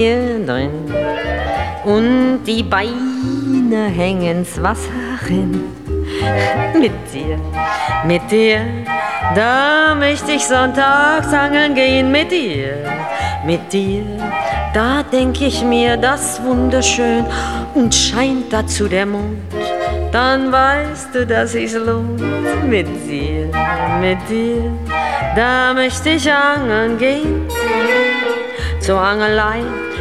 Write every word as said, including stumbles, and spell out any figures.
hier drin und die Beine hängen's Wasser rin. Mit dir, mit dir, da möchte ich sonntags angeln gehen mit dir, mit dir, da denk ich mir das wunderschön und scheint dazu der Mond, dann weißt du, dass sich's lohnt. Mit dir, mit dir, da möchte ich angeln gehen, zur Angelei